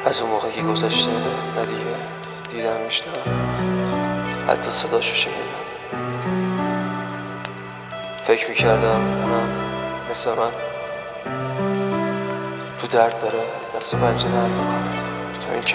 از اون موقع که گذشته ندیگه دیدم میشنم، حتی صداشو شنیدم. فکر میکردم اونم مثل من تو درد داره دست و پنجه نرم میکنه، تا اینکه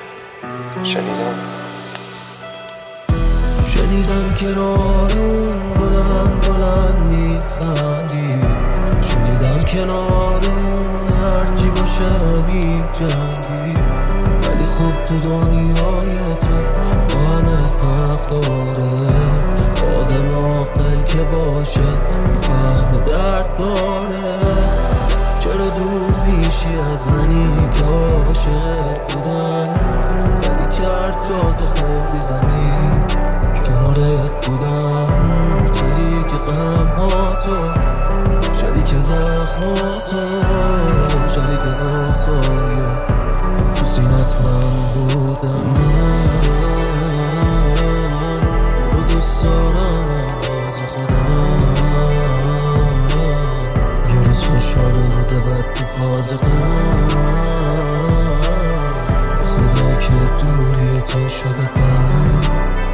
شنیدم کنار اون بلند بلند میخندی، شنیدم کنار اون هرچی باشه میجنگی، ولی خب تو دنیای تو با همه فرق داره. آدم عاقل که باشه فهم درد داره. چرا دور میشی از منی که عاشقت بودم، ولی کرد جا تو خوردی زمین کنارت بودم. شریک غماتو، شریک زخماتو، شریک بغضای تو سینت من بودم. من رو دوست دارم باز خودم، یه روز خوشحال و روز بد تو فاز غم. به خدا که دوری تو شده دم.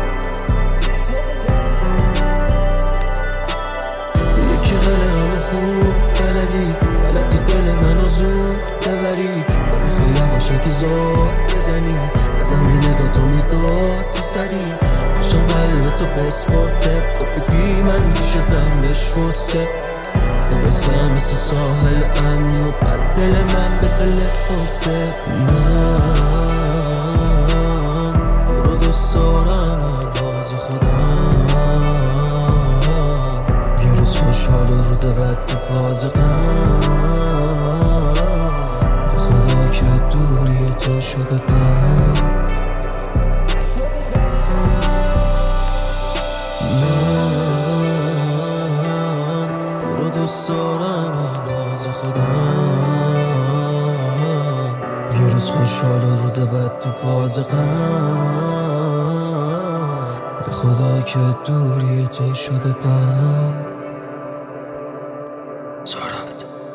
یکی همه خوب بلدی دل منو زود ببری، ولی خیلی باشه که زود بزنی از همین نگاه تو میدوستی سری. باشم قلب تو بسپرده تو بگی من پیشتم بشورسه، درستم مثل ساحل امنی و بد دل من به دل پرسه. من تو رو دوست دارم باز خودم، یه روز خوشحال و روز بد تو فاز غم. به خدا که دوری تو شده دم. دوست دارم باز خودم، یه روز خوشحال و روز بد تو فاز غم. به خدا که دوری تو شده دم. سارت